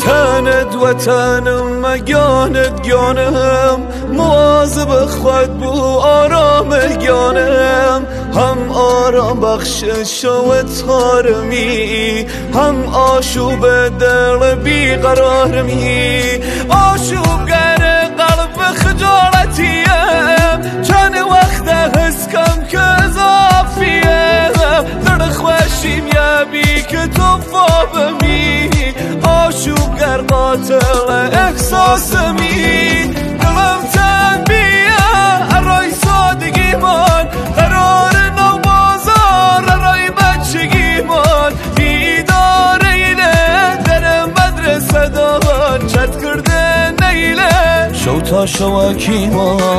تند وطنم مگانت گیانم مواظب خود بو آرام گیانم هم آرام بخشش و تارمی هم آشوب دل بیقرارمی آشوبگر قلب خجالتیم چند وقت حس کم که اضافیه در خوشیم یبی که تو فابمی آشوبگر قاتل احساسمی دلم تنبیه ارای سادگی من قرار نو بازار ارای بچگی من دیدار اینه در مدرسه دان چت کرده نیله شو تا شواکی من